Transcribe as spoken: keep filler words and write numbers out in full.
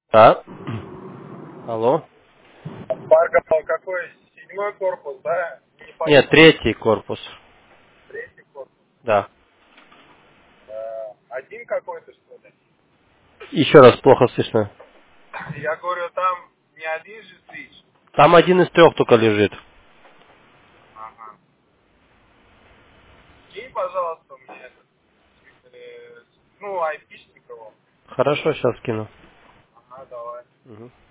Да. Алло. Паргал какой? Седьмой корпус, да? Не Нет, понял. третий корпус. Третий корпус. Да. Э, Один какой-то, что ли? Еще раз плохо слышно. Я говорю, там не один же свич. Там один из трех только лежит. Ага. Скинь, пожалуйста, мне этот, э, ну, айпишник его. Хорошо, сейчас кину. Ага, давай. Мгм.